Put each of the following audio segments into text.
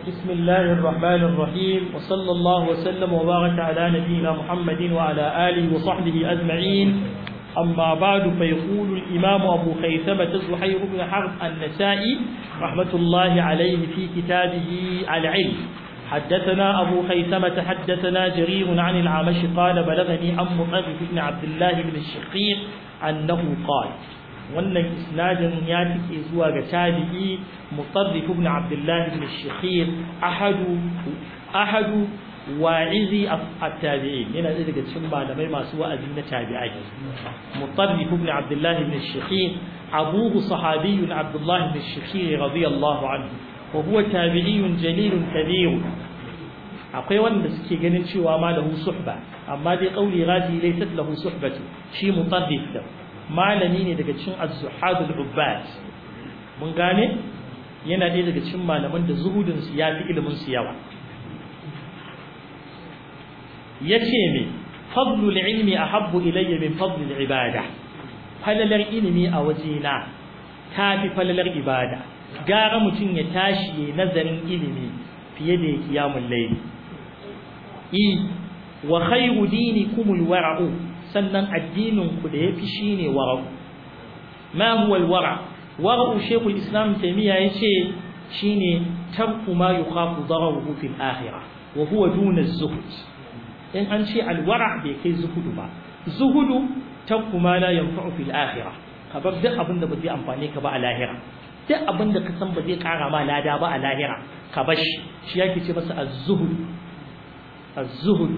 بسم الله الرحمن الرحيم وصلى الله وسلم وبارك على نبينا محمد وعلى آله وصحبه أجمعين. أما بعد، فيقول الإمام أبو خيثمة زهير بن حرب النسائي رحمة الله عليه في كتابه العلم: حدثنا أبو خيثمة حدثنا جرير عن الأعمش قال بلغني عن مطرف بن عبد الله بن الشخير أنه قال. wannan isnadin ya tike zuwa ga tabi'i Mutarrif ibn Abdullah ibn Shakhir ahadu wa'izi at-tabi'in, yana daga cikin malamai masu wa'azi na tabi'ai. Mutarrif ibn Abdullah ibn Shakhir abuhu sahabiyyun Abdullah ibn Shakhir radiyallahu anhu wa huwa tabi'iyyun jalilun kabir. Akwai wanda suke ganin cewa ma lahu suhba, amma dai qauli raji laysat lahu suhbatu. Shi Mutarrif da malami ne daga cikin az-zuhad al-ubbad, mun gane, yana ɗaya daga cikin malaman da zuhudin su yafi ilimin su yawa. yace me fadlul ilmi ahabbu ilayya min fadlil ibada, falalar ilimi a wajena tafi falalar ibada. Gara mutum ya tashi ya nazarin ilimi fiye da qiyamul layl. Wa khayru dinikumul wara'u, sannan addinin ku da yafi shine wara'u. Ma huwa al-wara'? Wara'u Sheikhul Islam Taymiyyah yace shine tarku ma yukhafu dararuhu fil akhirah wa huwa duna az-zuhd. In an ce al-wara' bai kai zuhudu ba. Zuhudu tarku ma la yanfa'u fil akhirah, kabar duk abinda ba zai amfane ka ba a lahira. Duk abinda ka san ba zai kara ma lada ba a lahira ka bashi, shi yake ce masa az-zuhd. Az-zuhd.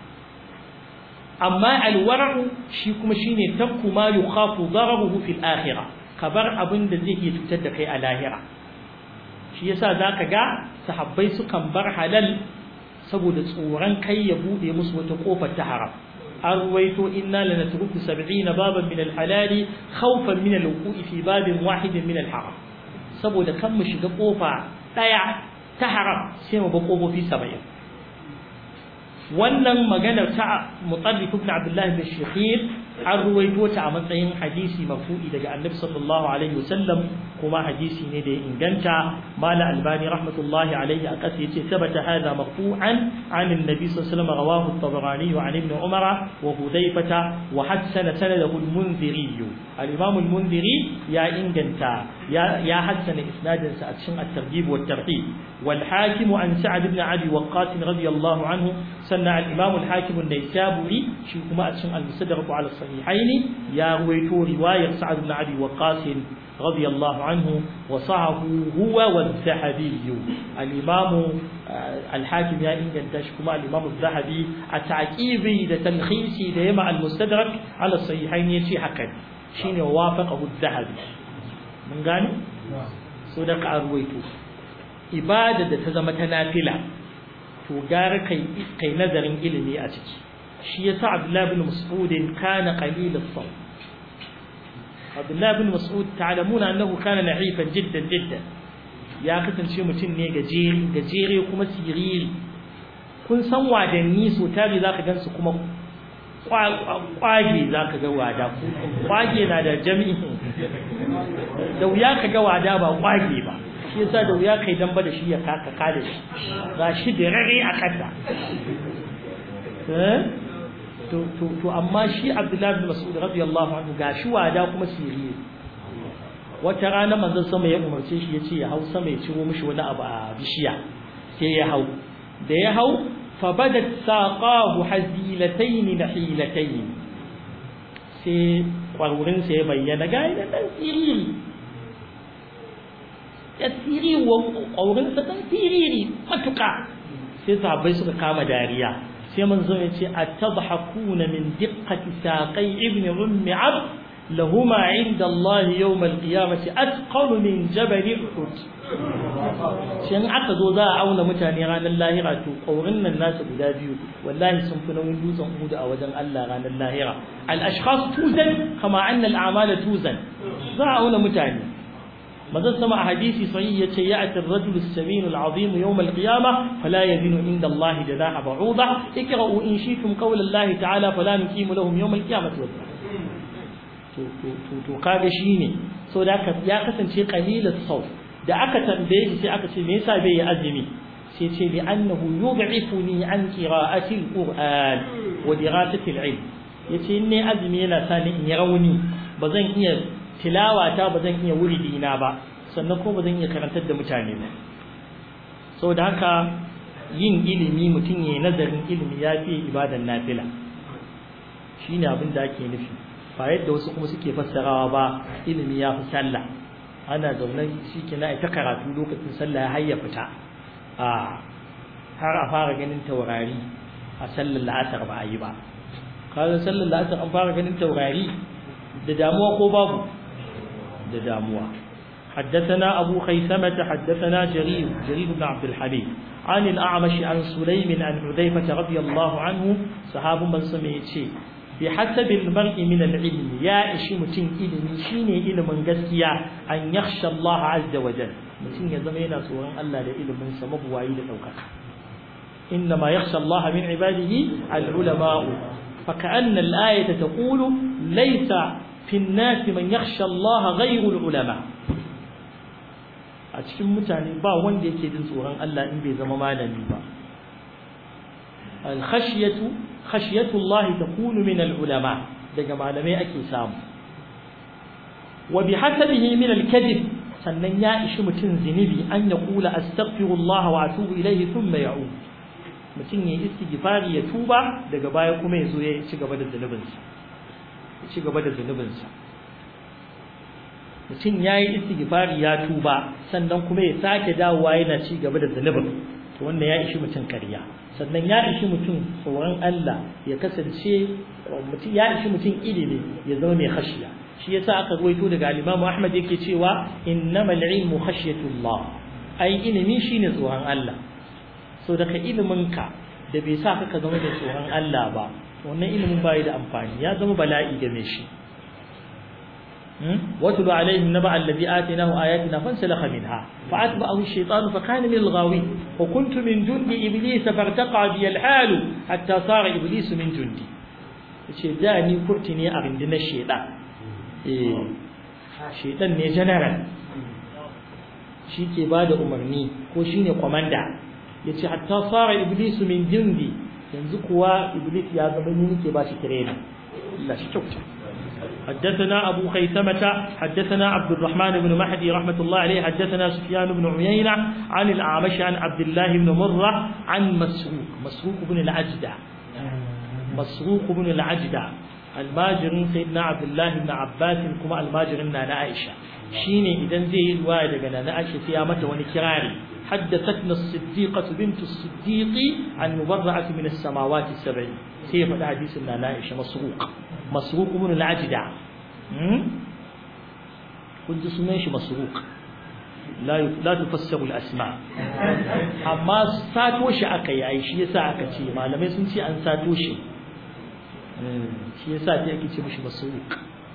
Amma alwara'u shi kuma shine takku ma yukhafu dararuhu fil akhirah, kabar abin da zai iya cutar da kai a lahira. Shi yasa zaka ga sahabbai sukan bar halal saboda tsoron kai ya bude musu wata kofar ta haram. An ruwaito inna lanatruku 70 baban min al-halal khawfan min al-wuqu'i fi babin wahidin min al-haram. Saboda kan mu shiga kofa daya ta haram sai mu ba kofofi 70. Wannan maganar ta Mutarrif ibn Abdullah ibn Shakhir an ruwaito ta a matsayin hadisi marfu'i daga Annabi sallallahu alaihi wasallam, kuma hadisi ne da ya inganta. Mala Albani rahmatullahi alaihi a kasa yace sabata hadha marfu'an an Annabi sallallahu alaihi wasallam, rawahu at-Tabarani wa Ibn Umar wa Hudayfah wa hassana sanadahu al-Mundhiri. Al-Imam al-Mundhiri ya inganta ya hassana isnadin sa a cikin at-Targhib wa at-Tarhib. Wal Hakim an Sa'd ibn Abi Waqqas radiyallahu anhu, sanna al-Imam al-Hakim an-Naysaburi shi kuma a cikin al-Mustadrak ala الصحيحين يا رويتو رواية سعد بن أبي وقاص رضي الله عنه وصحه هو والذهبي. الإمام الحاكم يا إنجل تشكما الإمام الذهبي التعقيبي لتلخيصي ليما المستدرك على الصحيحين يشي حقا شين وافقه الذهبي. من قال صدق أرويتو إبادة تزمت نافلة تجار كي نظر إلمي أتكي. shi yasa Abdullah ibn Mas'ud kana qalil as-sawm. Abdullah ibn Mas'ud ta'lamuna annahu kana na'ifan jiddan, ya kasance mutum ne gajere kuma siriri. Kun san wadanni so tare zaka gansu kuma kwage zaka ga wada, kwage na da jami'i, da wuya kaga wada ba kwage ba. Shi yasa da wuya kai damba da shi ya kaka da shi, ga shi da rare a kasa. To amma shi Abdullah ibn Mas'ud radiyallahu anhu gashi wada kuma sirri. Wata rana manzon sama ya umarce shi yace ya hau sama ya ciro mishi wani abu a bishiya, sai ya hau. Da ya hau fa badat saqahu hazilatayn nahilatayn, sai kwarurin sa ya bayyana ga ina dan siriri. Ya siriri wa kwarurin sa dan siriri matuka. Sai sahabbai suka kama dariya. sai manzo ya ce atadhakuna min diqqati saqai ibn ummi abd lahuma inda Allah yawm al-qiyamati atqalu min jabal uhud. shin aka zo za a auna mutane ranar lahira, to kaurin nan nasu guda biyu wallahi sun fi nauyin dutsen Uhud a wajen Allah ranar lahira. al-ashkhas tuzan kama anna al-a'mal tuzan, za a auna mutane. manzon sama a hadisi sahih yace ya'ti ar-rajul as-samin al-'azim yawm al-qiyamah fala yazinu inda Allah janaha ba'udha ikra'u in shi'tum qawla Allah ta'ala fala nuqimu lahum yawm al-qiyamah wazna. to kaga shine so da ya kasance qalilat sawf. da aka tambaye shi sai aka ce me yasa bai yi azumi sai ce li annahu yud'ifuni an qira'ati al-qur'an wa dirasati al-ilm yace ne azumi yana sani in yi rauni bazan iya tilawata bazan iya wuridi na ba sannan ko bazan iya karantar da mutane ba saboda haka yin ilimi mutum yayin nazarin ilimi yafi ibadan nafila shine abin da ake nufi ba yadda wasu kuma suke fassarawa ba ilimi yafi sallah ana zaune shikenan ai ta karatu lokacin sallah ya hayya fita har a fara ganin taurari a sallar la'asar ba a yi ba kaga sallar la'asar an fara ganin taurari da damuwa ko babu da damuwa حدثنا أبو خيثمة حدثنا جرير بن عبد الحميد عن الأعمش عن سليم عن حذيفة رضي الله عنه صحاب من سمعت شيء بحسب المرء من العلم يا إشمتين إلمي شيني إلم قسيا أن يخشى الله عز وجل متين يزمينا سورة الله لإلم سمب وعيد الأوقات إنما يخشى الله من عباده العلماء فكأن الآية تقول ليس في الناس من يخشى الله غير العلماء أتكلم متعني با وندي يكيدن سورة الله إن بيزم مالني با خشية الله تكون من العلماء daga malamai ake samu wa bihasabihi min al-kadhib sannan ya ishi mutun zinubi an ya kula astaghfirullah wa atubu ilayhi thumma ya'ud mutun yayi istighfari ya tuba daga baya kuma yazo ya ci gaba da zunubinsa mutun yayi istighfari ya tuba sannan kuma ya sake dawowa yana ci gaba da zunubin to wannan ya ishi mutun kariya sannan ya ishi mutum tsoron Allah ya kasance mutum ya ishi mutum ilimi ya zama mai khashiya shi yasa aka ruwaito daga Imam Ahmad yake cewa innamal ilmu khashyatullah ai ilimi shine tsoron Allah so daga iliminka da bai sa ka zama da tsoron Allah ba wannan ilimin bai da amfani ya zama bala'i ga mai shi واتل عليهم نبأ الذي آتيناه آياتنا فانسلخ منها فأتبعه الشيطان فكان من الغاوين وكنت من جند إبليس فارتقى بي الحال حتى صار إبليس من جندي الشيطان كرتني أغندنا الشيطان الشيطان نجنرا شيكي بعد أمرني وشيني قماندا yace hatta sara iblis min jindi yanzu kuwa iblis ya zama ni nake ba shi training Allah shi kyauta حدثنا أبو خيثمة حدثنا عبد الرحمن بن مهدي رحمة الله عليه حدثنا سفيان بن عيينة عن الأعمش عن عبد الله بن مرة عن مسروق بن العجدة الماجر سيدنا عبد الله بن عباس كما الماجر نانا عائشة شيني إذن زي الوالد نانا عائشة سيامة ونكراري حدثتنا الصديقة بنت الصديق عن مبرعة من السماوات السبع سيف الحديث نانا عائشة مسروق بن العجدة كنت سميش مسروق لا تفسر الأسماء أما ساتوش أكي أي شيء ساكتي ما لم يسنتي أن ساتوش شيء ساتي أكي تمش مسروق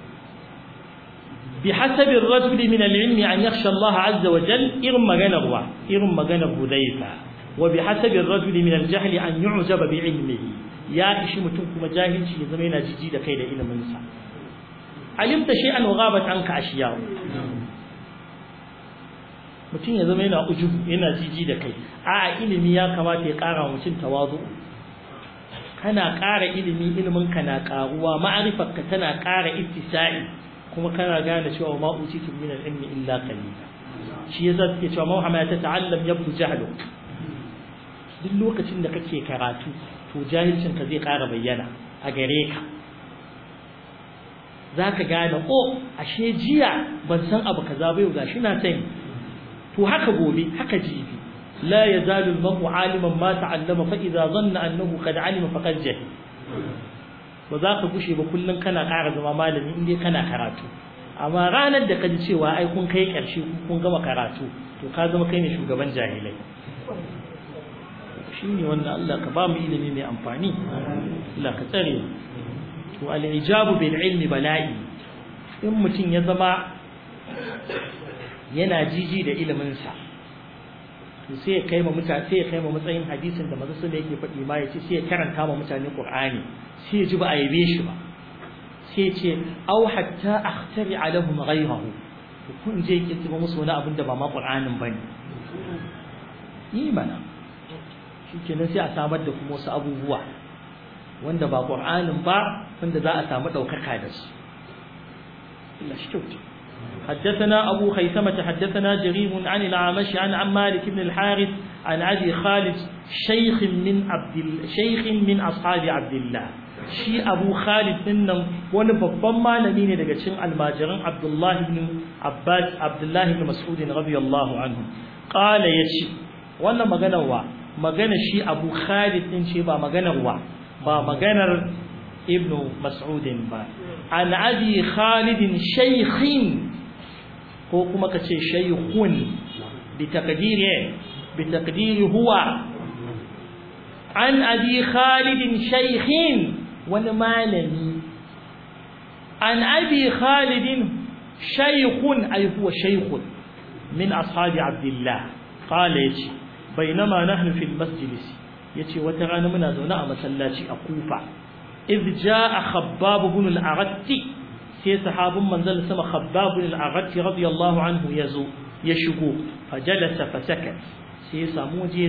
بحسب الرجل من العلم أن يخشى الله عز وجل إرم مغنى هذيفة وبحسب الرجل من الجهل أن يعجب بعلمه ya ishi mutum kuma jahilci ya zama yana jiji da kai da ilimin sa alimta shay'an wa ghabat anka ashiya mutum ya zama yana ujubu yana jiji da kai a ilimi ya kamata ya kara mutum tawazu kana kara ilimin ka na karuwa ma'arifarka tana kara ittisa'i kuma kana gane cewa ma utitu min al-ilmi illa qalila shi yasa take cewa Muhammad ta ta'allam yabdu jahlu duk lokacin da kake karatu to jahilcin ka zai ƙara bayyana a gare ka zaka gane ashe jiya ban san abu kaza ba yau gashi na sani to haka gobe haka jibi la yazalu al-mar'u 'aliman ma ta'allama fa idza dhanna annahu qad 'alima faqad jahil ba za ka gushe ba kullun kana ƙara zama malami in dai kana karatu amma ranar da kaji cewa ai kun kai ƙarshe kun gama karatu to ka zama kai ne shugaban jahilai shine wannan Allah ka ba mu ilimi mai amfani Allah ka tsare to al-ijabu bil ilmi bala'i in mutun ya zama yana jiji da ilimin sa to sai ya kai ma mutane sai ya kai ma matsayin hadisin da manzo sallallahu yake faɗi ma yace sai ya karanta ma mutane Qur'ani sai ya ji ba a yabe shi ba sai ya ce aw hatta akhtari alahum ghayrahu to kun je ki tsiba musu wani abin da ba ma Qur'anin bane imana shikenan sai a samar da kuma wasu abubuwa wanda ba Qur'anin ba wanda za a samu daukaka da su Allah shi kyauta حدثنا أبو خيثمة حدثنا جرير عن الأعمش عن مالك بن الحارث عن أبي خالد شيخ من أصحاب عبد الله شي أبو خالد إنه ونبضم malami ne daga cikin almajiran Abdullah ibn Mas'ud radiyallahu anhu qala yace wannan magana shi Abu Khalid din ce ba maganar ibn Mas'ud ba an Abi Khalid shaykhin ko kuma kace shaykhun bi taqdiri huwa an Abi Khalid shaykhin wani malami an Abi Khalid shaykhun ay huwa shaykhun min ashabi Abdullah qala yace bainama nahnu fil masjid yace wata rana muna zaune a masallaci a Kufa idh jaa Khabbab ibn al-Aratti sai sahabun manzal sama Khabbab ibn al-Aratti radiyallahu anhu ya shigo fajalasa fasakat sai ya samu waje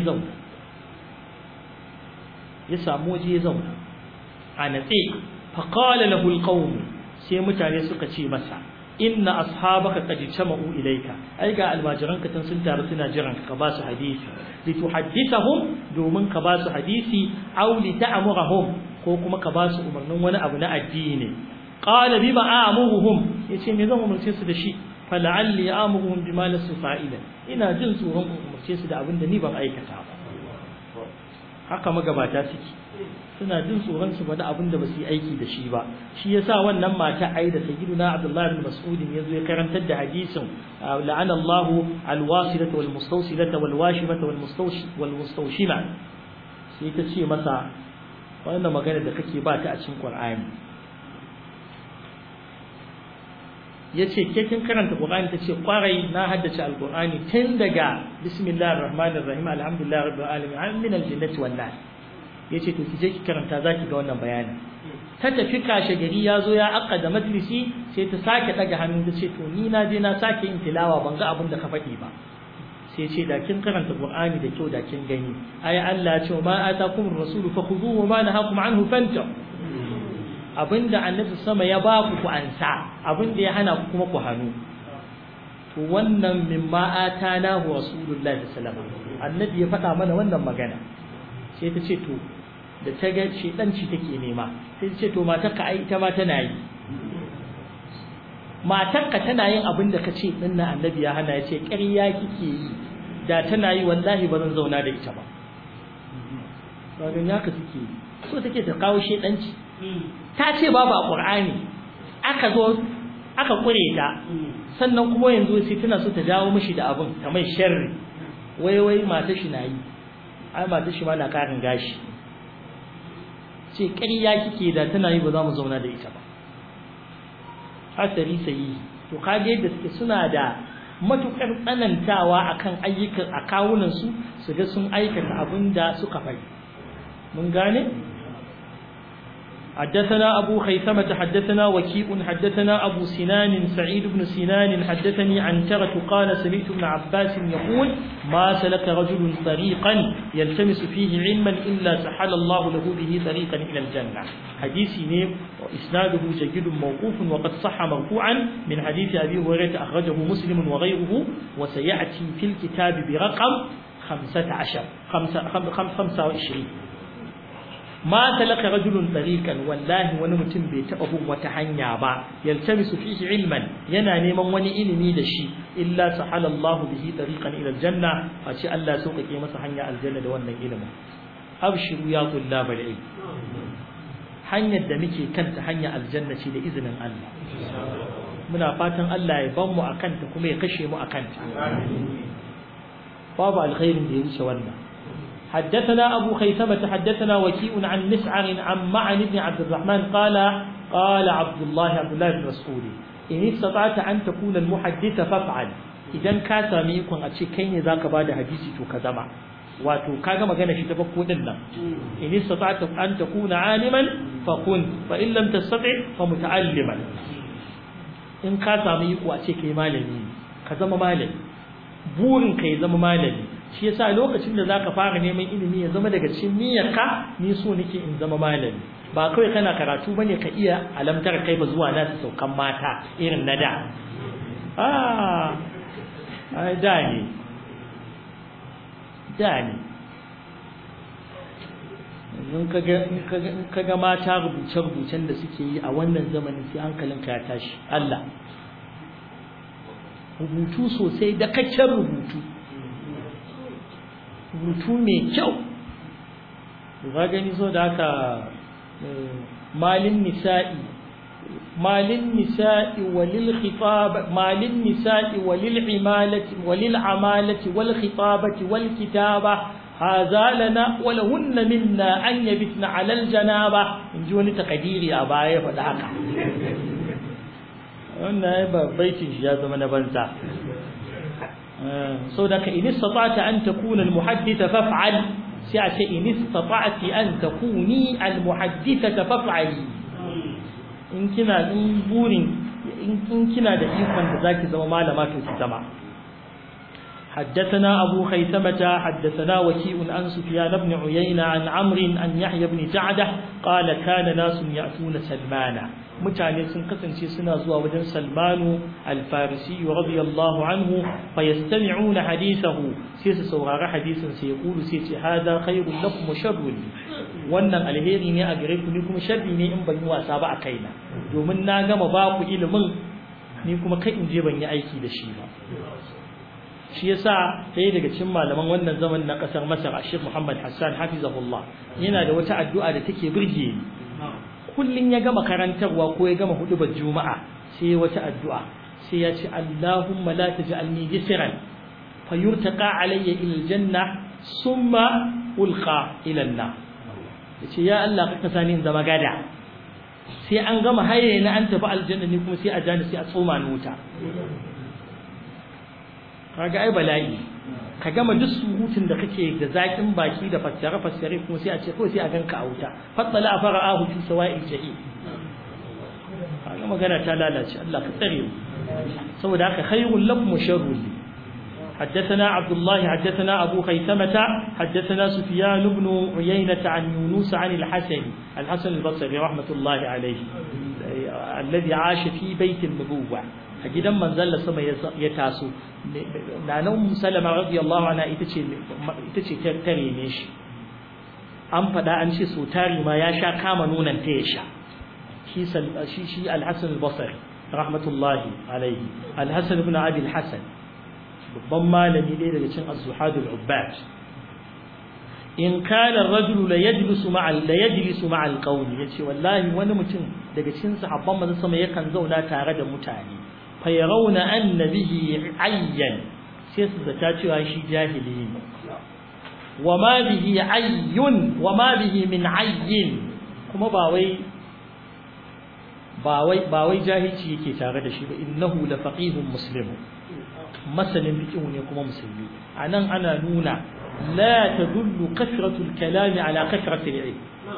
ya zauna a natse faqala lahu al-qawm sai mutane suka ce masa inna ashabaka qad jama'u ilayka ai ga almajiranka tun sun taru suna jiran ka ba su hadisi lituhaddithahum domin ka ba su hadisi aw lita'murahum ko kuma ka ba su umarnin wani abu na addini qala bima a'muruhum yace me zan umarce su da shi fala'alli a'muruhum bima lasu fa'ila ina jin tsoron umarce su da abin da ni ban aikata ba haka magabata suke suna jin tsoron su bada abin da ba su yi aiki da shi ba shi yasa wannan mata ai da sayyiduna Abdullah ibn Mas'ud yazo ya karantar da hadisin la'ana Allahu al-wasilata wal mustawsilata wal washimata wal mustawshima sai ta ce masa wannan magana da kake ba ta a cikin Qur'ani yace ke kin karanta Qur'ani tace kwarai na haddace al-Qur'ani tun daga bismillahir rahmanir rahim alhamdulillahi rabbil alamin min al-jannati wan nar yace to kije ki karanta zaki ga wannan bayani ta tafi kashe gari yazo ya aqada majlisi sai ta sake daga hannu ta ce to ni na je na sake yin tilawa ban ga abin da ka faɗi ba sai ce da kin karanta Qur'ani da kyau da kin gani ai Allah ya ce ma atakumur rasulu fakhuduhu wa ma nahakum anhu fantahu abinda annabi sama ya ba ku ansa abinda ya hana ku kuma ku hanu to wannan mimma atana hu rasulullahi sallallahu alaihi wasallam annabi ya faɗa mana wannan magana sai ta ce to da ta ga shedanci take nema sai ta ce to matarka ai ita ma tana yi matarka tana yin abinda kace dinnan annabi ya hana yace ƙarya kike yi da tana yi wallahi ba zan zauna da ita ba ya ka suke so take ta kawo shedanci ta ce babu a Qur'ani aka zo aka kure ta sannan kuma yanzu sai tana so ta dawo mishi da abin ta mai sharri wai matar shi nayi ai matar shi ma na karin gashi ce ƙarya kike da tana yi ba za mu zauna da ita ba hasari sai to kage yadda suke suna da matukar tsanantawa akan ayyukan akawunan su ga sun aikata abinda suka faɗi mun gane حدثنا أبو خيثمة حدثنا وكيء حدثنا أبو سنان سعيد بن سنان حدثني عن ترة قال سمعت ابن عباس يقول ما سلك رجل طريقا يلتمس فيه علما إلا سحل الله له به طريقا إلى الجنة حديث نيم وإسناده جيد موقوف وقد صح مرفوعا من حديث أبي هريرة أخرجه مسلم وغيره وسيأتي في الكتاب برقم 25 ما سلك رجل طريقا والله wani mutum bai taba bin wata hanya ba yaltamisu fihi ilman yana neman wani ilimi da shi illa sahala Allah bihi tariqan ila aljanna faci Allah sauƙaƙe masa hanya aljanna da wannan ilimin abshiru ya tullabal ilm hanyar da muke kanta hanya aljanna ce da izinin Allah muna fatan Allah ya ban mu akan ta kuma ya kashe mu akan ta babu alkhairin da ya wuce wannan حدثنا أبو خيثمة حدثنا وكيء عن مسعر عن معن بن عبد الرحمن قال عبد الله بن مسعود إن استطعت أن تكون المحدث فافعل إذا كان ميكون أشي كين ذاك بعد حديثي تكذما wato kaga magana shi ta farko din nan in istata'ta an takuna aliman fakun fa in lam tastati' fa muta'alliman in ka samu iko a ce kai malami ka zama malami burin ka ya zama malami shi yasa lokacin da zaka fara neman ilimi ya zama daga cikin niyyarka ni so nake in zama malami ba kawai kana karatu bane ka iya alamtar kai ba zuwa na saukan mata irin na da ai dani in kaga mata rubuce-rubucen da suke yi a wannan zamanin sai hankalinka ya tashi Allah rubutu sosai da kakken rubutu mai kyau ba gani so da haka malin nisa'i walil khitab malin nisa'i walil imalati walil amalati wal khitabati wal kitaba hadha lana wa lahunna minna an yabitna ala al janaba inji wani takadiri a baya faɗa haka wannan ba baitin shi ya zama na banza so da ka in istata'ta an takuna al muhadditha faf'al sai a ce in istata'ti an takuni al muhaddithata faf'ali in kina da ikon da zaki zama malama to ki zama حدثنا أبو خيثمة حدثنا وكيء عن سفيان بن عيينة عن عمرو عن يحيى بن جعدة قال كان ناس يأتون سلمانا mutane sun kasance suna zuwa wajen Salmanu al-Farisi radiyallahu anhu fayastami'una hadithahu sai su saurari hadisin sai ya kulu sai ce hada khairul lakum wa sharrun wannan alheri ne a gare ku ni kuma sharri ne in ban yi wasa ba a kaina domin na gama ba ku ilimin ni kuma kai in je ban yi aiki da shi ba shi yasa sai daga cikin malaman wannan zaman na kasar Masar Sheikh Muhammad Hassan hafizahullah yana da wata addu'a da take burge ni kullun ya gama karantarwa ko ya gama hudubar juma'a sai wata addu'a sai ya ce Allahumma la taj'alni jisran fayurtaqa alayya ila aljanna summa ulqa ila an-nar yace ya Allah ka sani in zama gada sai an gama haye na an tafi aljanna ni kuma sai a jani sai a tsoma ni wuta kaga ai bala'i ka gama duk surutun da kake da zakin baki da fassare kuma sai a ce ko sai a ganka a wuta fatsala fara'ahu fi sawa'il jahim kaga magana ta lalace Allah ka tsare mu saboda haka khayrul lakum sharrul حدثنا عبد الله حدثنا أبو خيثمة حدثنا سفيان بن عيينة عن يونس عن الحسن البصري رحمة الله عليه الذي عاش في بيت النبوة أجد من زل سما يتاسو نانم سلمة رضي الله عنها itace tare ne shi an fada an ce so tari ma ya sha kama nunan ta ya sha shi al-Hasan al-Basri rahmatullahi alayhi al-Hasan ibn Abi al-Hasan babban malami dai daga cikin az-zuhad al-ubbad in kana ar-rajulu la yajlisu ma'a al-qawm yace wallahi wani mutum daga cikin sahabban manzon sama yakan zauna tare da mutane fa yarawna anna bihi ayyan sai su zata cewa shi jahili ne wa ma bihi ayyun wa ma bihi min ayyin kuma ba wai jahilci yake tare da shi ba innahu la faqihun muslimun masanin fiqh ne kuma musulmi anan ana nuna la tadullu kasratul kalami ala kasratil ilm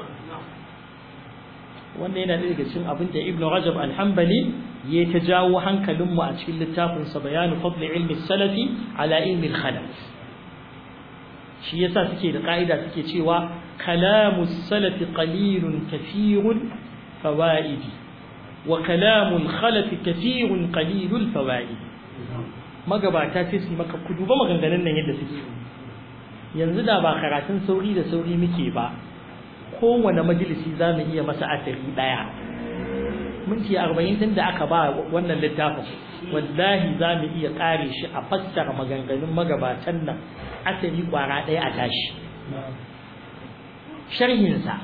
wannan yana daga cikin abin da Ibn Rajab al-Hanbali ya ta jawo hankalin mu a cikin littafin sa bayanu fadl ilmi salafi ala ilmi al-khalaf shi yasa suke da kaida suke cewa kalamu salafi qalilun kathirun fawaidi wa kalamu al-khalaf kathirun qalilul fawaidi magabata sai su maka ku duba maganganun nan yadda suke yanzu da ba karatun sauri da sauri muke ba kowane majalisi zamu iya masa asari daya minti 40 din da aka ba wannan littafin wallahi zamu iya kare shi a fassara maganganun magabatan nan asari kwara daya a tashi sharhin sa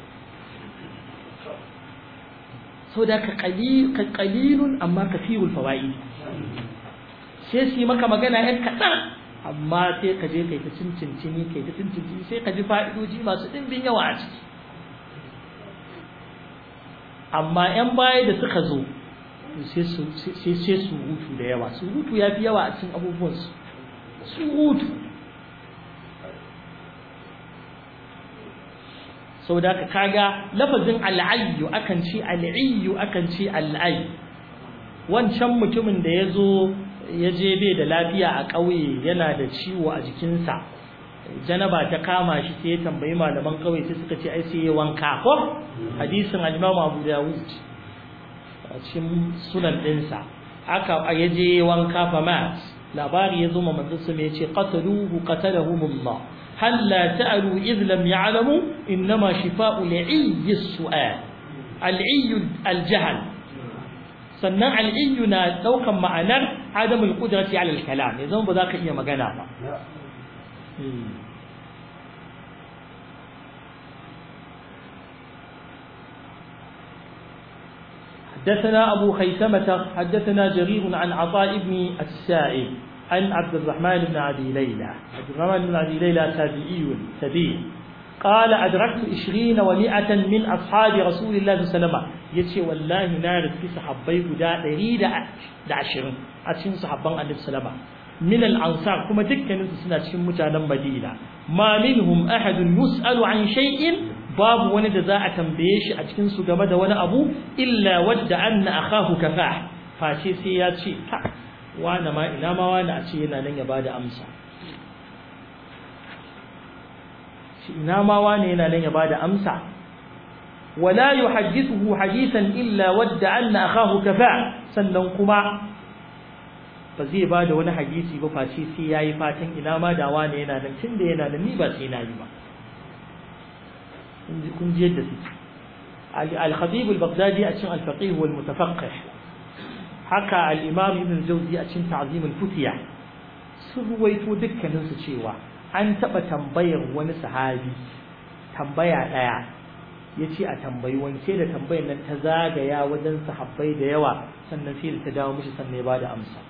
so da ka qalilun amma kafirul fawaid sai su yi maka magana ‘yan kaɗan amma sai ka je kai ta cincincini sai ka ji fa'idoji masu ɗimbin yawa a ciki amma ‘yan baya da suka zo sai surutu da yawa surutu ya fi yawa a cikin abubuwansu surutu sau da ka kaga lafazin al'ayyu akan ce al'ayyu akan ce al'ayyu wancan mutumin da ya zo ya je bai da lafiya a ƙauye yana da ciwo a jikinsa, janaba ta kama shi sai ya tambayi malaman ƙauye sai suka ce ai sai ya wanka ko hadisin al-Imam Abu Dawud a cikin sunan ɗinsa. Aka ya je wanka fa mat, labari ya zo ma manzo sai ya ce qataluhu qatalahumullah hal la ta'alu idh lam ya'lamu inma shifa'u li'i as-su'al al-'i al-jahl. sannan al-i na daukan ma'anar adamul qudrati 'ala al-kalam, yanzu ba za ka iya magana ba. حدثنا أبو خيثمة حدثنا جرير عن عطاء بن السائب عن عبد الرحمن بن أبي ليلى. عبد الرحمن بن أبي ليلى تابعي سبيل قال أدركت 20 و100 من أصحاب رسول الله صلى الله عليه وسلم. يتشي والله نار في صحابي قداء 120 أتشين صحابان النبي صلى الله عليه وسلم من الأنصار كما دكا نسنا تشين متانا مدينة ما منهم أحد يسأل عن شيء باب ولد ذا تنبيش أتشين سجمد ولا أبو إلا ود أن أخاه كفاح فاشي سياتشي وانا ما إلا ما وانا أتشينا لن يباد أمسا ina ma wane yana nan ya bada amsa. wala yuhaddithu hadithan illa wadda anna akahu kafa, sannan kuma ba zai bada wani hadisi ba face sai yayi fatan ina ma da wane yana nan, tunda yana nan ni ba sai na yi ba. kun ji yadda suke. al-Khatib al-Baghdadi a cikin al-Faqih wal Mutafaqqih, haka al-Imam Ibn al-Jawzi a cikin Ta'zim al-Futiyah, sun ruwaito dukkanin su cewa an taɓa tambayar wani sahabi tambaya ɗaya, ya ce a tambayi wani, sai da tambayar nan ta zagaya wajen sahabbai da yawa sannan sai da ta dawo mishi sannan ya ba da amsa.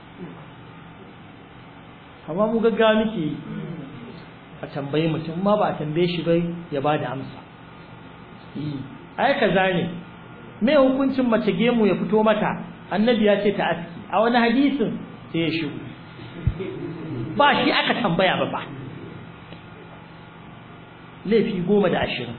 amma mu gaggawa muke a tambayi mutum ma ba a tambaye shi bai ya ba da amsa. ai kaza ne, me hukuncin mace gemu ya fito mata, annabi ya ce ta aski, a wani hadisin sai ya shigo, ba shi aka tambaya ba laifi 10-20.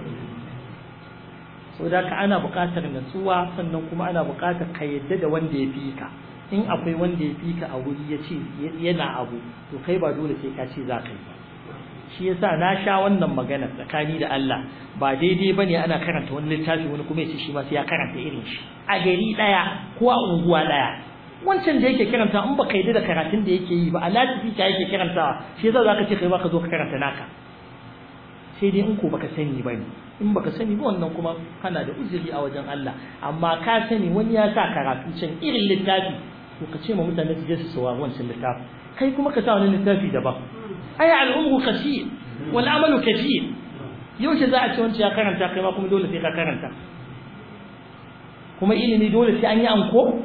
so da ka ana buƙatar natsuwa, sannan kuma ana buƙatar ka yadda da wanda ya fi ka. in akwai wanda ya fi ka a wuri ya ce yana abu, to kai ba dole sai ka ce za ka yi ba. shi yasa na sha wannan magana tsakani da Allah, ba daidai bane ana karanta wani littafi wani kuma ya ce shi ma sai ya karanta irin shi a gari daya ko a unguwa daya. wancan da yake karanta in baka yadda da karatun da yake yi ba, a latifi ta yake karantawa, shi yasa zaka ce kai ba ka zo ka karanta naka. sai dai in ko baka sani bane, in baka sani ba wannan kuma kana da uzuri a wajen Allah. amma ka sani wani ya sa karatu can irin littafi, to ka ce ma mutane su je su saurari wancan littafi, kai kuma ka sa wani littafi daban. ai al'umru kaseer wal amalu kaseer. yaushe za a ce wancan ya karanta kai ma kuma dole sai ka karanta? kuma ilimi dole sai an yi anko?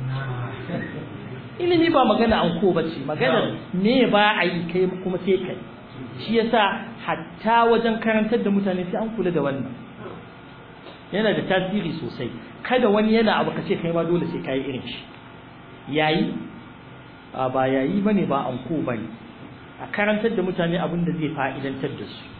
ilimi ba magana anko bace, magana me ba a yi kai kuma sai kai. shi yasa hatta wajen karantar da mutane sai an kula da wannan, yana da tasiri sosai. kada wani yana abu kace kai ma dole sai kai irin shi. yayi ba yayi bane, ba anko bane. a karantar da mutane abin da zai fa'idantar da su.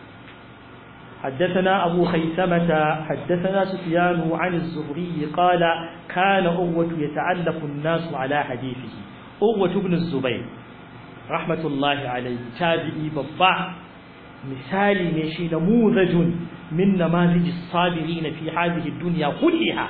حدثنا أبو خيثمة حدثنا سفيان عن الزهري قال كان أروة يتعلق الناس على حديثه. أروة بن الزبير رحمة الله عليه تابعي بضع مثالي نشي نموذج من نماذج الصابرين في هذه الدنيا كلها.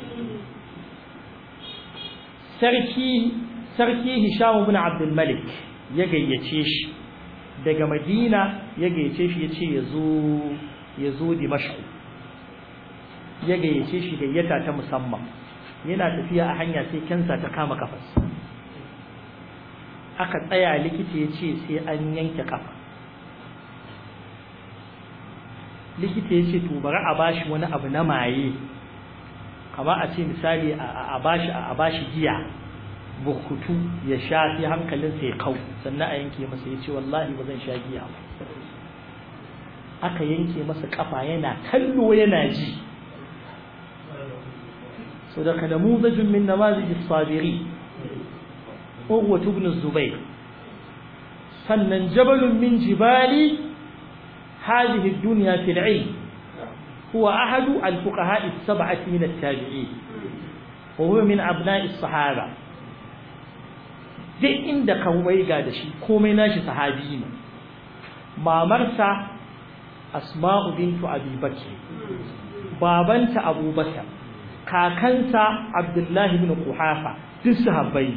سركي هشام بن عبد الملك يجيتشي daga Madina ya gayyace shi yace yazo Dimashq, ya gayyace shi gayyata ta musamman. yana tafiya a hanya sai kansa ta kama kafarsa, aka tsaya likita yace sai an yanke kafa. likita yace to bari a bashi wani abu na maye, kama a ce misali a bashi giya bukutu ya sha sai hankalinsa ya kau, sannan a yanke masa. yace wallahi ba zan sha giya ba. aka yanke masa kafa yana kallo yana ji. so da kana muzajin min namazij as-sabiri Urwa ibn Zubayr. sannan jabalun min jibali hadhihi ad-dunya fi al-ilm huwa ahad al-fuqaha as-sab'ah min at-tabi'in wa huwa min abna'i as-sahaba. duk inda kan waiga da shi komai nashi sahabi ne. Mamarsa Asma'u bintu Abi Bakr, babanta Abubakar, kakansa Abdullahi ibn Quhafa, duk sahabbai.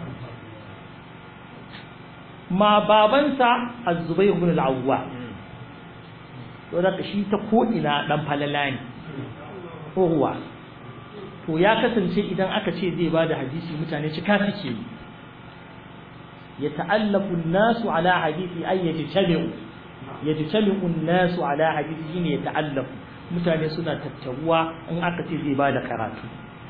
Babansa Az-Zubayr ibn al-Awwam, to da shi ta ko ina dan falala ne ruwa. To ya kasance idan aka ce zai bada hadisi mutane cika suke ya ta'allafu an-nasu ala hadisi ay yajtami'u an-nasu ala hadisi ne ya ta'allafu, mutane suna tattaruwa in aka ce zai bada karatu.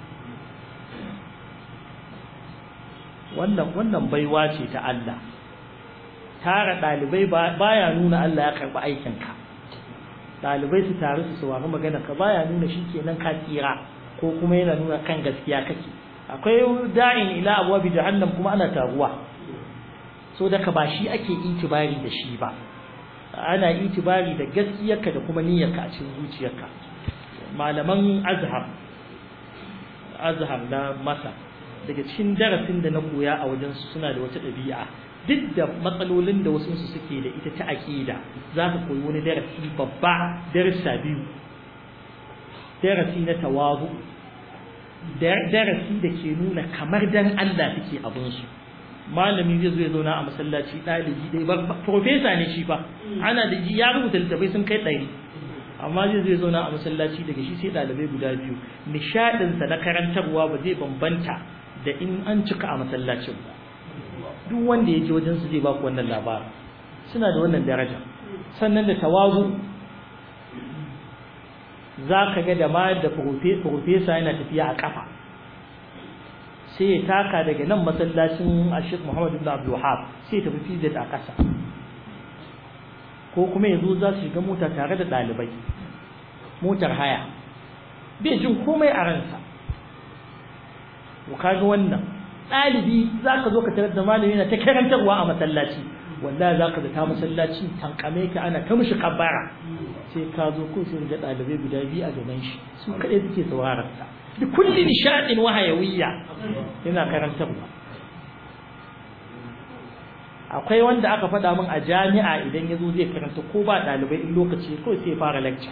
Wannan baiwa ce ta Allah. Tara dalibai baya nuna Allah ya karba aikinka. Dalibai su taru su saurari magana ka baya nuna shikenan ka tsira, ko kuma yana nuna kan gaskiya kake. Akwai da'in ila abwabi jahannam kuma ana taruwa, so da ka ba shi ake itibari da shi ba, ana itibari da gaskiyarka da kuma niyyarka a cikin zuciyarka. Malaman azhar na masa, daga cikin darasin da na koya a wajen su suna da wata ɗabi'a, duk da matsalolin da wasu su suke da ita ta aqida, za ka koyi wani darasi babba, darasa biyu. Darasi na tawazu, darasi da ke nuna kamar dan Allah take abin su. Malami zai zo ya zauna a masallaci, ɗalibi dai ba professor ne shi fa, ana da ya rubuta littafai sun kai 100, amma zai zo ya zauna a masallaci daga shi sai ɗalibai guda biyu. Nishadin sa na karantarwa ba zai bambanta da in an cika a masallacin ba. Duk wanda ya je wajen su zai ba ku wannan labarin, suna da wannan daraja. Sannan da tawazu, za ka ga da ma da profesa yana tafiya a kafa, sai ya taka daga nan masallacin Sheikh Muhammad ibn Abdul Wahhab sai ya tafi fizet a ƙasa, ko kuma yanzu za su shiga mota tare da ɗalibai, motar haya, bai jin komai a ransa. Ko kaga wannan ɗalibi za ka zo ka tarar da malami yana ta karantarwa a masallaci, wallahi za ka da ta masallaci tankame ka ana ta mishi kabbara, sai ka zo ko sai ga ɗalibai guda biyu a gaban shi, su kaɗai suke sauraron sa da kulli nishadin wahayawiyya yana karantarwa. Akwai wanda aka faɗa min a jami'a idan ya zo zai karanta ko ba ɗalibai in lokaci kawai sai ya fara lecture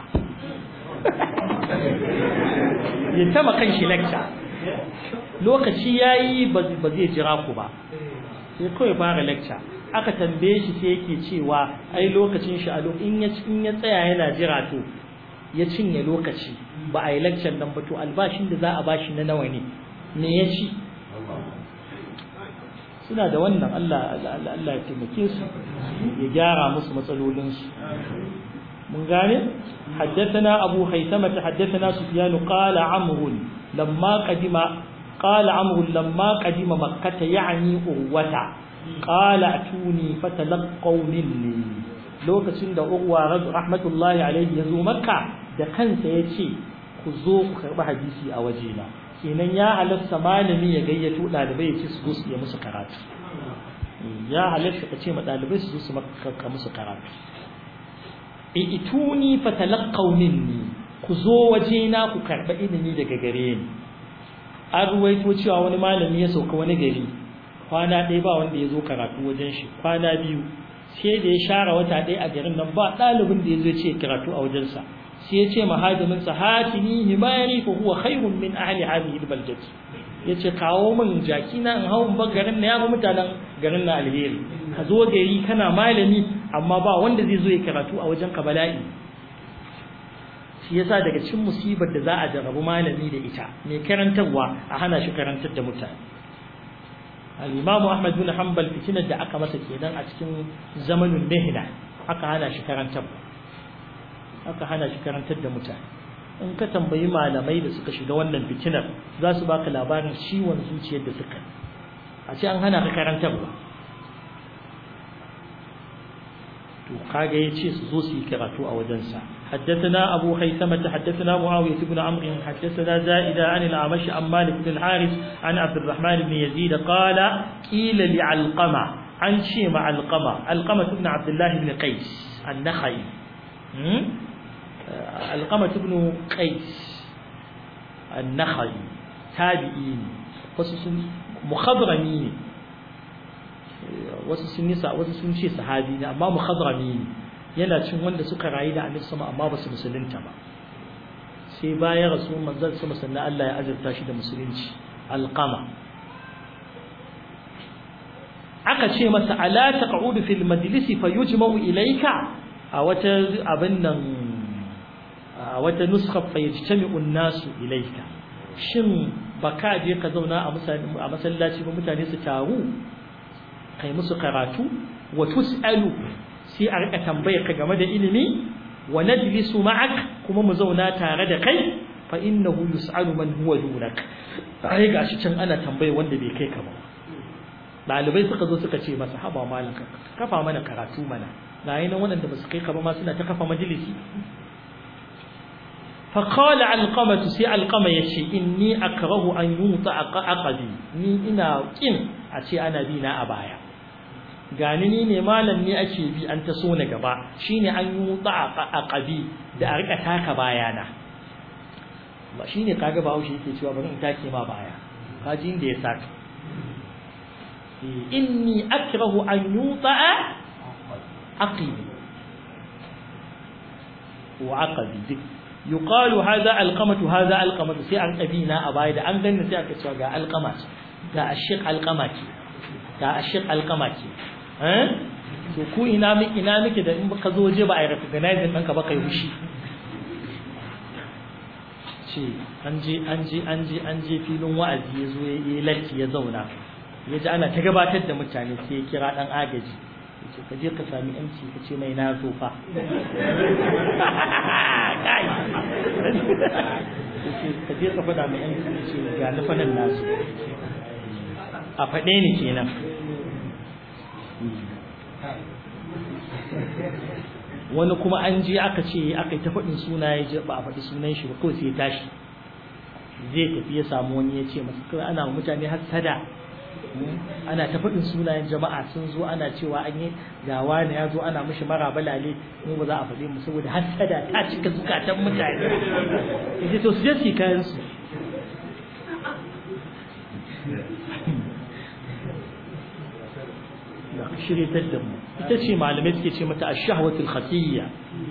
ya tama kan shi lecture, lokaci yayi ba zai jira ku ba, sai kawai fara lecture. Aka tambaye shi sai yake cewa ai lokacin shi a lokacin in ya tsaya yana jira to ya cinye lokaci ba a yi lecture nan ba, to albashin da za a bashi na nawa ne, me ya ci? Suna da wannan. Allah ya taimake su ya gyara musu matsalolin su. mun gane. حدثنا أبو خيثمة حدثنا سفيان قال عمرو لما قدم مكة يعني أروة قال أتوني فتلقوا مني. lokacin da Urwa rahmatullahi alaihi yazo Makka da kansa yace ku zo ku karba hadisi a wajena, kenan ya halatta malami ya gayyato dalibai ya ce su zo su yi musu karatu, ya halatta ka ce ma dalibai su zo su maka musu karatu. ituni fatalaqaw minni, ku zo wajena ku karba ilimi daga gare ni. An ruwaito cewa wani malami ya sauka wani gari, kwana ɗaya ba wanda ya zo karatu wajen shi, kwana biyu, sai da ya share wata ɗaya a garin nan ba ɗalibin da ya zo ce karatu a wajensa. Sai ya ce mahadimin sa hatini himari fa huwa khairun min ahli hadhihi albaldati, yace kawo min jaki na in hawo ban garin na, ya ga mutanen garin na alheri. Ka zo gari kana malami amma ba wanda zai zo ya karatu a wajen ka, bala'i. Shi yasa daga cikin musibar da za a jarabu malami da ita, mai karantarwa a hana shi karantar da mutane. Al-Imam Ahmad bin Hanbal fitinar da aka masa kenan a cikin zamanin mihna, aka hana shi karantar da mutane. In ka tambayi malamai da suka shiga wannan fitinar, za su baka labarin ciwon zuciyar da suka, a ce an hana ka karantarwa. to kaga yace su zo su yi karatu a wajensa. حدثنا أبو خيثمة حدثنا معاوية بن عمرو حدثنا زائدة عن الأعمش عن مالك بن الحارث عن عبد الرحمن بن يزيد قال قيل لعلقمة عن شيم علقمة بن عبد الله بن قيس النخعي. علقمة بن قيس النخعي تابعين خصوصا مخضرمين wasu sun ce sahabi ne amma muhadrami ne, yana cin wanda suka rayu da Annabi sama amma ba su musulunta ba, sai bayan rasul manzon sama sannan Allah ya azurta shi da musulunci. Alqama aka ce masa ala taq'udu fil majlisi fayujma'u ilayka, a wata nuskha fayajtami'u an-nasu ilayka, shin baka je ka zauna a masallaci ba mutane su taru kai musu karatu, wa tus'alu sai a rika tambayar ka game da ilimi, wa najlisu ma'ak kuma mu zauna tare da kai, fa innahu yus'alu man huwa dunak, ai gashi can ana tambaye wanda bai kai ka ba. Dalibai suka zo suka ce masa haba malam kafa mana karatu mana, ga yayin wanda ba su kai ka ba ma suna ta kafa majalisi. fa qala alqamatu sai alqama yace inni akrahu an yuta aqabi, ni ina kin a ce ana bi na a baya, gani ni ne malam ne ake bi an ta so na gaba, shine an yuta aqabi da a rika taka bayana. ba shine kaga Bahaushe yake cewa bari in take ma baya, kaji inda ya saka inni akrahu an yuta'a aqibi wa aqabi, yuqalu hadha alqamatu hadha alqamatu, sai an kabina a baya da an ganni sai aka cewa ga alqama ce, ga ashiq alqama ce, ga ashiq alqama ce. To ku ina miki da in ka zo je ba a recognize ɗinka ba kai hushi, ce an je filin wa'azi ya zo ya yi latti ya zauna, ya ji ana ta gabatar da mutane, sai ya kira dan agaji, ya ce ka je ka sami MC ka ce mai na zo fa, ka je ka faɗa mai MC ka ce ga nufanin nasu, a faɗe ni kenan. Wani kuma an je aka ce aka yi ta faɗin suna, ya je ba a faɗi sunan shi ba, kawai sai ya tashi zai tafi, ya samu wani ya ce masa kawai ana mutane hassada, ana ta faɗin sunayen jama'a sun zo ana cewa an yi gawa ne ya zo ana mishi mara balale, mu ba za a faɗi mu saboda hassada ta cika zukatan mutane. yace to su je su kayan su. da shiritar da mu ita ce malamai suke ce mata ash-shahwatul khafiyya.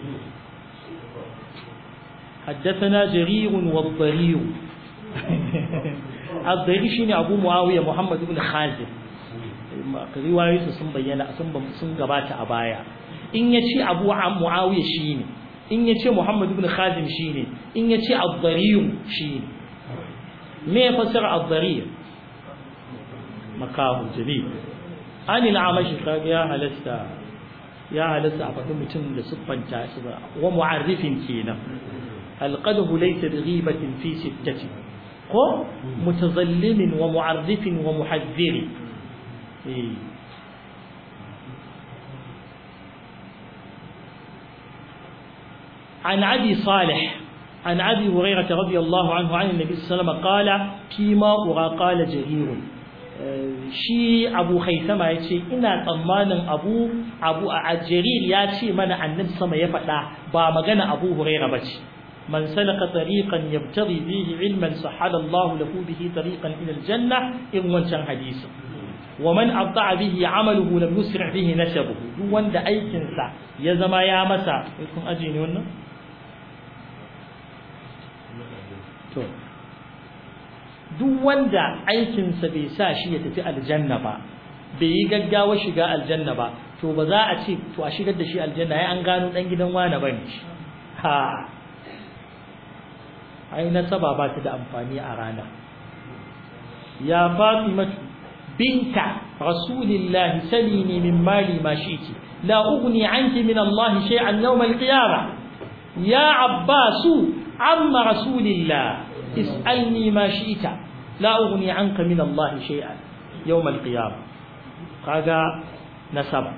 حدثنا جرير والضرير. الضرير شيني أبو معاوية محمد بن خازم، روايته sun bayyana sun gabata a baya. In yace Abu Muawiya shine, in yace Muhammad ibn Khazim shine, in yace ad-Darir shine. Me fasara ad-Darir? Makahu jabi. Ani al-Amashi kaga ya halasta a faɗin mutum da siffanta shi ba, wa mu'arrifin kenan. القدح ليس بغيبة في ستة، متظلم ومعرف ومحذر. عن أبي صالح عن أبي هريرة رضي الله عنه عن النبي صلى الله عليه وسلم قال فيما أرى قال جرير، shi Abu Khaisama yace ina tsammanin Abu Jarir ya ce mana annabi sama ya faɗa, ba magana Abu Hurairah bace. من سلك طريقا يبتغي به علما سهل الله له به طريقا إلى الجنة إن وانشان حديثا، ومن أبطأ به عمله لم يسرع به نسبه. دوان دا أيكنسا يزما يا مسا يكون أجيني ونا دوان دا أيكنسا بيسا شيء تفي الجنة با بيغا وشغا الجنة با تو بزا أتي تو أشغا دشي الجنة هي أنغانو تنجدن وانا بنش ها ai nasaba ba ta da amfani a rana. Ya Fatimatu binta Rasulillahi salini min mali ma shi'ti la ughni anki min Allah shay'an yawm al-qiyamah. Ya Abbasu amma Rasulillah is'alni ma shi'ta la ughni anka min Allah shay'an yawm al-qiyamah. kaga nasaba.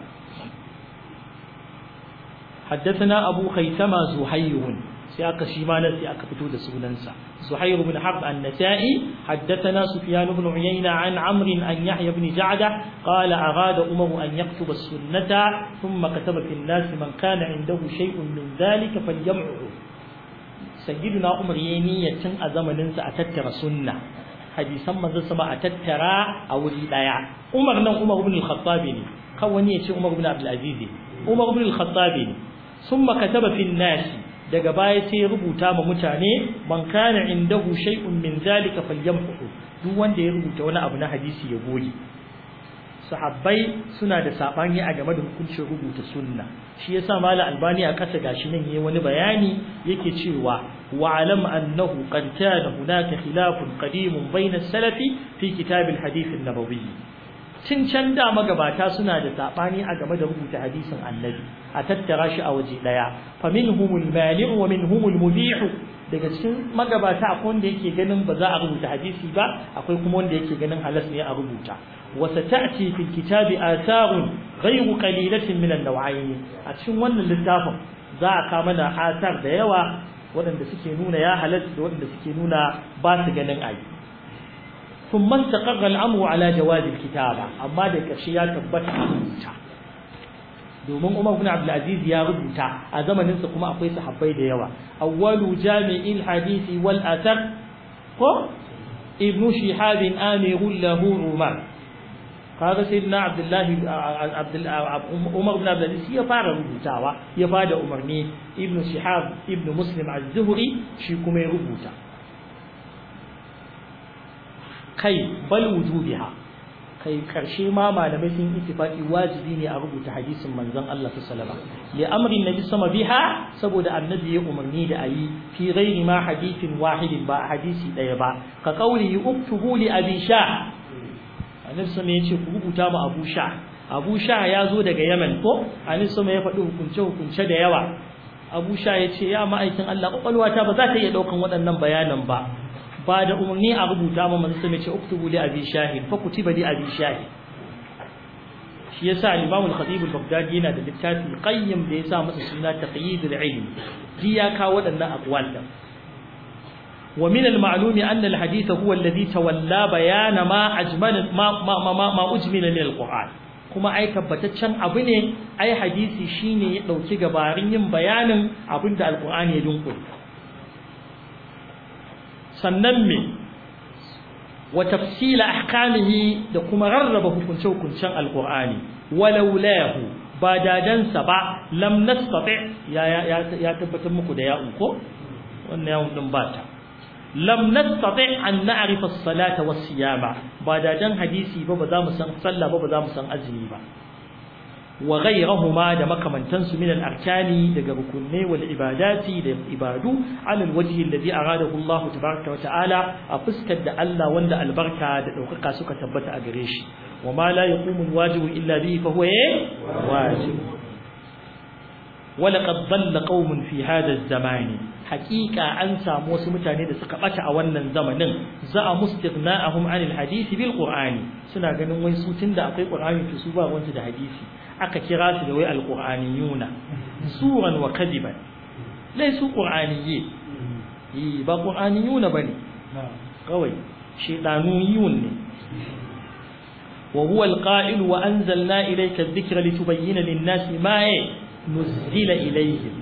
حدثنا أبو خيثمة زهير سياق شيمان سياق فتود سوننسا زهير بن حرب النسائي. حدثنا سفيان بن عيينة عن عمرو أن يحيى بن جعدة قال أراد أمر أن يكتب السنة ثم كتب في الناس من كان عنده شيء من ذلك فليمعه. سيدنا عمر يني يتن أزمن أتتر سنة حديثا ما زسما أتترا أو الآية عمر بن الخطاب kan wani ya ce Umar ibn Abdul Aziz Umar ibn al-Khattab thumma kataba fi an-nas daga baya sai ya rubuta ma mutane man kana indahu shay'un min zalika falyamhu duk wanda ya rubuta wani abu na hadisi ya goge sahabbai suna da sabani a game da hukuncin rubuta sunna shi yasa malam albani a kasa gashi nan yayi wani bayani yake cewa wa alam annahu qad kana hunaka khilafun qadimun bayna as-salafi fi kitab al-hadith an-nabawi tun can da magabata suna da sabani a game da rubuta hadisin annabi a tattara shi a waje daya fa minhumul mani' wa minhumul mubih daga cikin magabata akwai wanda yake ganin ba za a rubuta hadisi ba akwai kuma wanda yake ganin halas ne a rubuta wa sata'ti fil kitabi atharun ghayru qalilatin min an-naw'ayn a cikin wannan littafin za a ka mana athar da yawa waɗanda suke nuna ya halatta da waɗanda suke nuna ba su ganin ayi ثم استقر الامر على جواز الكتابه amma da karshe ya tabbata a rubuta domin Umar ibn Abdul Aziz ya rubuta a zamanin sa kuma akwai sahabbai da yawa awwalu jami'il hadisi wal athar ko ibn Shihab amirul lahu Umar kaga sayyidina Umar ibn Abdul Aziz ya fara rubutawa ya bada umarni ibn Shihab ibn Muslim az-Zuhri shi kuma ya rubuta kai bal wujubiha kai karshe ma malamai sun ittifaqi wajibi ne a rubuta hadisin manzon Allah sallallahu alaihi wasallam li amri nabi sama biha saboda annabi ya umarni da ayi fi ghairi ma hadithin wahidin ba hadisi daya ba ka qawli uktubu li abi sha annabi sama yace ku rubuta mu abu sha ya zo daga Yemen ko annabi sama ya faɗi hukunce da yawa abu sha yace ya ma'aikin Allah kwakwalwata ba za ta iya daukan waɗannan bayanan ba da umarni a rubuta ma manzo sai ce uktubu li abi shahid fa kutiba li abi shahid shi yasa al-imam al-khatib al-baghdadi yana da littafi qayyim da yasa masa suna taqyid al-ilm ji ya kawo wadannan aqwal din wa min al-ma'lumi anna al-hadith huwa alladhi tawalla bayana ma ajmala ma ujmila min al-qur'an kuma ai tabbataccen abu ne ai hadisi shine ya dauki gabarin yin bayanin abinda al-qur'ani ya dunkule sannan me wa tafsila ahkamihi da kuma rarraba hukunce-hukuncen alqur'ani walaulahu ba dadansa ba lam nastati ya tabbatar muku da ya'un ko wannan ya'un din ba ta lam nastati an na'rifa as-salata was-siyama ba dadan hadisi ba za mu san sallah ba za mu san azumi ba wa ghayrahuma da makamantansu min al-arkani daga rukunai wal ibadati da ibadu ala al-wajhi alladhi aradahu Allah tabaaraka wa ta'ala a fuskar da Allah wanda albarka da daukaka suka tabbata a gare shi wa ma la yaqumu al-wajibu illa bihi fa huwa wajib wa laqad dhalla qaumun fi hadha az-zaman haqiqa an samu wasu mutane da suka bata a wannan zamanin za'a mustighna'ahum 'anil hadisi bil qur'ani suna ganin wai su tunda akwai qur'ani to su ba wanda da hadisi aka kira su da wai alqur'aniyuna suran wa kadiban laysu qur'aniyyi ba qur'aniyuna bane kawai shedanuyun ne wa huwa alqa'il wa anzalna ilayka adh-dhikra litubayyana lin-nasi ma nuzila ilayhim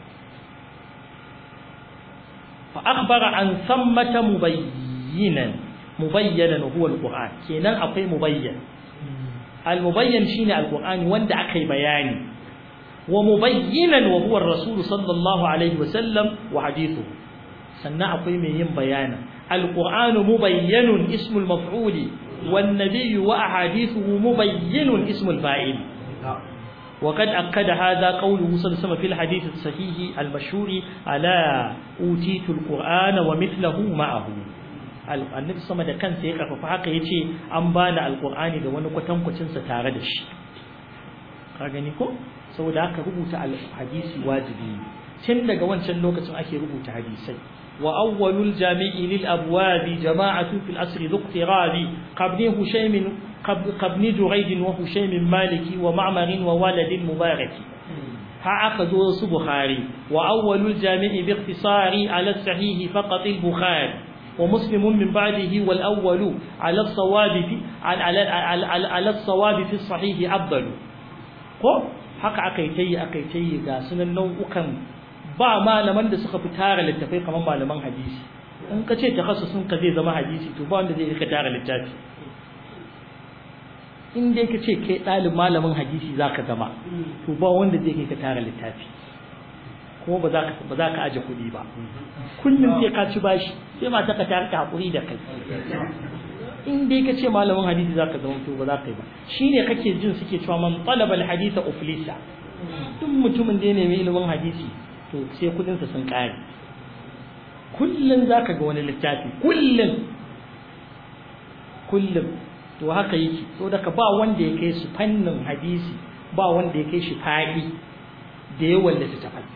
fa akhbara an thammata mubayyanan huwa alqur'an kenan akwai mubayyan المبين شيء القرآن وند أكي بياني ومبينا وهو الرسول صلى الله عليه وسلم وحديثه سنة أقيم يم بيانا القرآن مبين اسم المفعول والنبي وأحاديثه مبين اسم الفاعل وقد أكد هذا قوله صلى الله عليه وسلم في الحديث الصحيح المشهور ألا أوتيت القرآن ومثله معه annabi sama da kansa ya karfafa haka yace an bani alqur'ani da wani kwatankwacin sa tare da shi ka gani ko saboda haka rubuta hadisi wajibi tun daga wancan lokacin ake rubuta hadisai wa awwalul jami'i lil abwabi jama'atu fil asr dhuqtirabi qabni hushaym qabni jurayd wa hushaym maliki wa ma'mar wa walad mubarak ha aka zo su bukhari wa awwalul jami'i bi ikhtisari ala sahih faqat al bukhari ومسلم من بعده والأول على الصواب في الصحيح أفضل ko haka akaitai ga sunan nau'ukan ba malaman da suka fi tara littafai kamar malaman hadisi in ka ce takhassusun ka zai zama hadisi to ba wanda zai rika tara littafi in dai ka ce kai ɗalibin malamin hadisi zaka zama to ba wanda zai kai ka tara littafi kuma ba za ka aje kuɗi ba kullum sai ka ci bashi sai ma ta ka tara ka hakuri da kai in dai ka ce malamin hadisi zaka zama to ba za ka yi ba shine kake jin suke cewa man talaba al-hadisa uflisa duk mutumin da ya nemi ilimin hadisi to sai kudin sa sun kare kullun zaka ga wani littafi kullum to haka yake so daga ba wanda ya kai su fannin hadisi ba wanda ya kai shi fadi da yawan littafai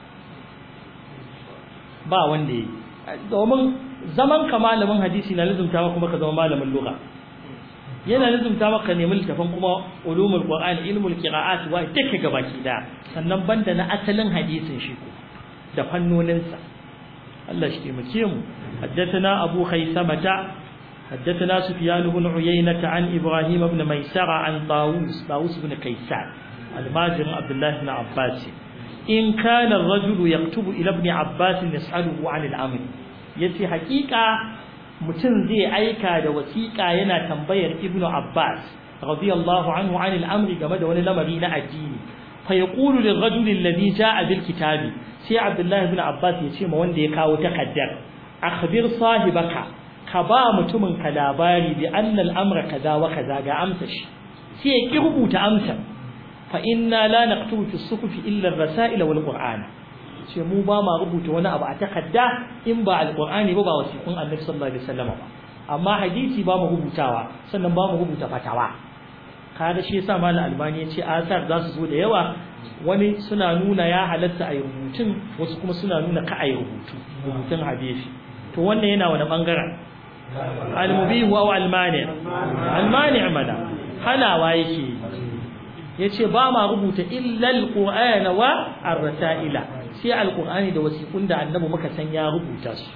ba wanda ya domin zaman ka malamin hadisi na lazumta kuma ka zama malamin lugha yana lazumta maka neman littafin kuma ulumul qur'an ilmul qira'at wa take gabaki da sannan banda na asalin hadisin shi ko da fannonin sa Allah shi taimake mu haddathana abu khaysamata haddathana sufyan ibn uyaynah an ibrahim ibn maysara an tawus ibn kaysan al-majid abdullah ibn abbas in kana ar-rajulu yaktubu ila ibn abbas yas'aluhu 'an al-amr yace haqiqa mutum zai aika da wasiƙa yana tambayar ibnu abbas radiyallahu anhu 'an al-amr game da wani lamari na addini fa yaqulu lil-rajul alladhi ja'a bil kitabi sai abdullah ibn abbas yace ma wanda ya kawo takaddar akhbir sahibaka ka ba mutumin ka labari bi anna al-amra kaza wa kaza ga amsa shi sai ya rubuta amsa fa inna la naqtubu fi as-suhuf illa ar-rasail wal-qur'an ce mu ba ma rubuta wani abu a takadda in ba alqur'ani ba wasiqun annabi sallallahu alaihi wasallam ba amma hadisi ba mu rubutawa sannan ba mu rubuta fatawa kada shi yasa malam albani ya ce asar za su zo da yawa wani suna nuna ya halatta ayi rubutun wasu kuma suna nuna ka ayi rubutun hadisi to wannan yana wani bangaren al-mubih wa al-mani' al-mani' mana halawa yake yace ba ma rubuta illa al-qur'ana wa ar-rasaila sai alqur'ani da wasiqun da annabi muka san ya rubuta su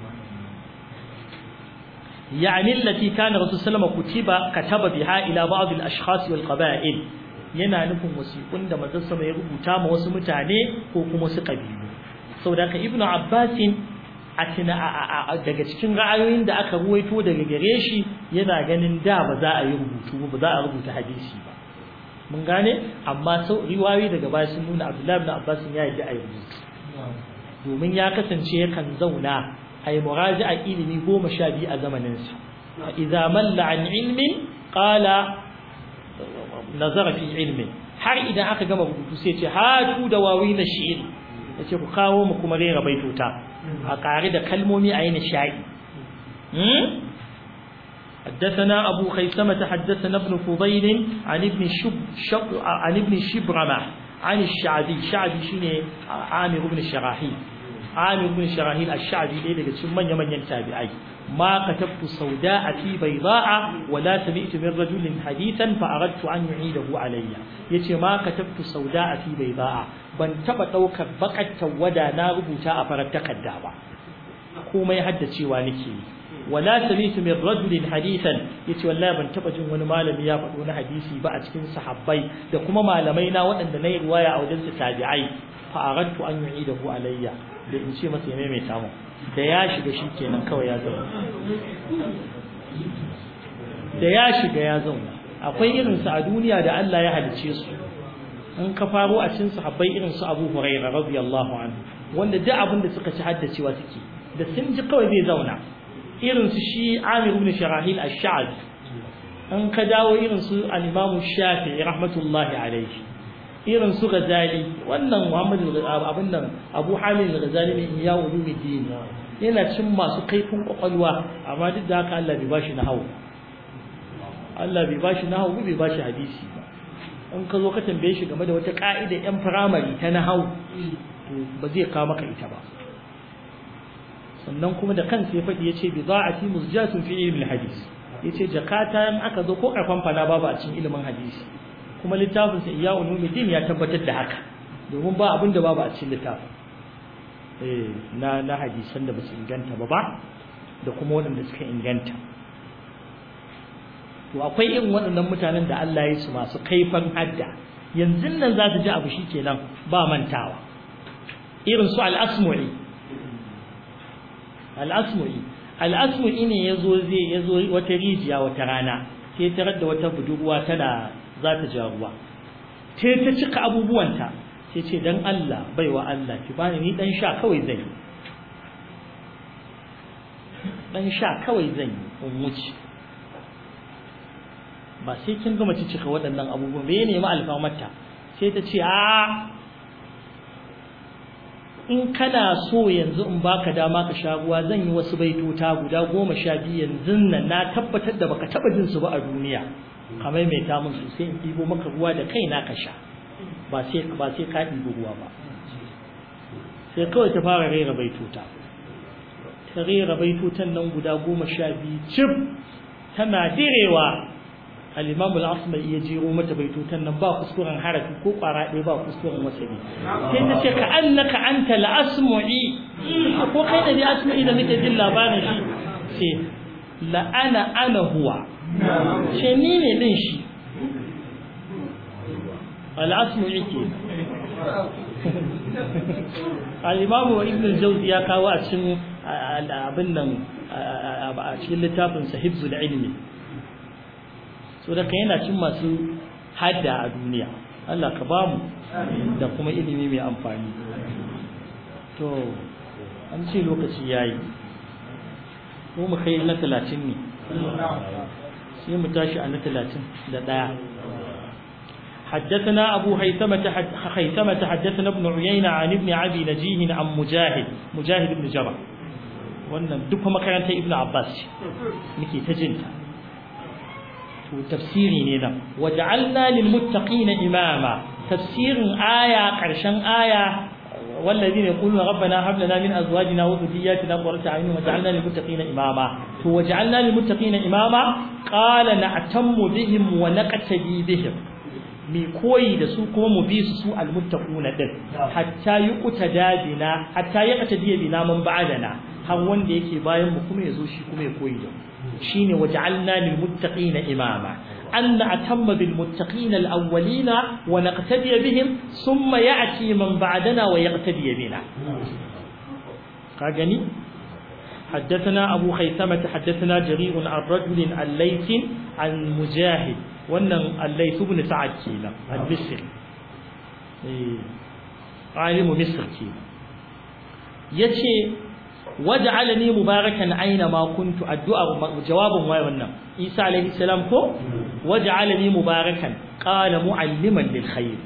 yani allati kana rasul sallama kataba biha ila ba'd al-ashkhas wal qaba'il yana nufin wasiqun da manzon sama ya rubuta ma wasu mutane ko kuma wasu kabilu saboda ka ibnu abbas daga cikin ra'ayoyin da aka ruwaito daga gare shi yana ganin da ba za a yi rubutu ba za a rubuta hadisi ba mun gane amma riwayoyi daga baya sun nuna Abdullahi ibn Abbas ya yi da rubutu domin ya kasance yakan zauna ay muraja'a ilimi 12 a zamanin sa fa idza malla an ilmin qala nazara fi ilmin har idan aka gama rubutu sai ce hatu da wawina shi'r yace ku kawo mu kuma rera baitota a kare da kalmomi a yin sha'i حدثنا أبو خيثمة حدثنا ابن فضيل عن ابن شبرمة عن الشعبي شيني عامر بن الشراحيل الشعبي ليه ثم من ينتابعي ما كتبت سوداء في بيضاء ولا سمعت من رجل حديثا فأردت أن يعيده علي يتي ما كتبت سوداء في بيضاء ban taba daukar bakar tawada na rubuta a farar takarda ba komai haddacewa nake wala sami'tu min rajulin hadithan yace wallahi ban taba jin wani malami ya faɗo na hadisi ba a cikin sahabbai da kuma malamai na waɗanda nayi riwaya a wajen su tabi'ai fa aradtu an yu'idahu alayya da in ce masa ya maimaita mu da ya shiga shikenan kawai ya zauna akwai irin su a duniya da Allah ya halice su in ka faro a cikin sahabbai irin su Abu Hurairah radiyallahu anhu wanda duk abin da suka ci haddacewa suke da sun ji kawai zai zauna irin su shi Amir ibn Sharahil ash-Sha'bi an ka dawo irin su al-Imam Shafi'i rahmatullahi alayhi irin su Ghazali wannan Muhammad abin nan Abu Hamid al-Ghazali ne ya ulumuddin yana cin masu kaifin kwakwalwa amma duk da haka Allah bai bashi nahawu bai bashi hadisi ba in ka zo ka tambaye shi game da wata ka'ida yan firamare ta nahawu ba zai kawo maka ita ba sannan kuma da kansa ya faɗi yace bida'ati muzjatun fi ilmi al-hadis yace jakata in aka zo ko karfan fana babu a cikin ilimin hadisi kuma littafin sa Ihya Ulumuddin ya tabbatar da haka domin ba abin da babu a cikin littafin na hadisan da basu inganta ba da kuma waɗanda suka inganta to akwai irin waɗannan mutanen da Allah ya yi su masu kaifan hadda yanzu nan za su ji abu shikenan ba mantawa irin su al-Asmu'i ne yazo wata rijiya wata rana sai ta radda wata budurwa tana za ta ja ruwa sai ta cika abubuwanta sai ce dan Allah baiwa Allah ki bani ni dan sha kawai zan yi dan sha kawai zan yi in wuce ba sai kin gama cika waɗannan abubuwan me ne ma alfarmarta sai ta ce a in kana so yanzu in baka dama ka sha ruwa zan yi wasu baitota guda 12 yanzu nan na tabbatar da baka taba jin su ba a duniya kamar mai ta mun sai in dibo maka ruwa da kaina ka sha ba sai ka dibo ruwa ba sai kawai ta fara rera baitota ta rera baitotan nan guda 12 cif tana direwa al-Imam al-Asma'i ya jiro mata baitotan nan ba kuskuren harafi ko kwara ɗaya ba kuskuren wasali sai ta ce ka annaka anta al-Asma'i ko kai da Asma'i da muke jin labarin shi sai la ana huwa ce ni ne din shi al-Asma'i ke al-Imam Ibn al-Jawzi ya kawo a cikin abin nan a cikin littafin sa Hifzul Ilmi so da kai yana cin masu hadda a duniya Allah ka bamu da kuma ilimi mai amfani to an ce lokaci yayi ko mu kai na 30 ne sai mu tashi a na 31 حدثنا أبو خيثمة حدثنا ابن عيينة عن ابن أبي نجيه عن مجاهد بن جبر wannan duk makarantar Ibn Abbas nake ta jinta to tafsiri ne nan waja'alna lil muttaqina imama tafsirin aya karshen aya walladhina yaquluna rabbana hab lana min azwajina wa dhurriyyatina qurrata a'yun waj'alna lil muttaqina imama to waja'alna lil muttaqina imama qala na'tammu bihim wa naqtabi bihim mi koyi da su kuma mu bi su al muttaquna din hatta yuqtada bina hatta yaqtadi bina man ba'dana har wanda yake bayan mu kuma yazo shi kuma ya koyi da shine waj'alna lil muttaqina imama an atamma bil muttaqina al awwalina wa naqtadi bihim thumma ya'ti man ba'dana wa yaqtadi bina ka gani حدثنا أبو خيثمة حدثنا جرير عن رجل عن ليث عن مجاهد وأن الليث بن سعد كيلا المصري عالم مصر كيلا يتشي وجعلني مباركا أينما كنت الدعاء جواب ما يقولنا عيسى عليه السلام كو وجعلني مباركا قال معلما للخير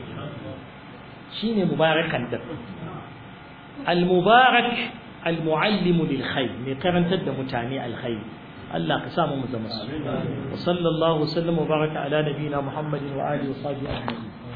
شيني مباركا ده المبارك المعلم للخير مقرن تد متاني الخير الله قسامه مزمس وصلى الله وسلم وبارك على نبينا محمد وآله وصحبه أجمعين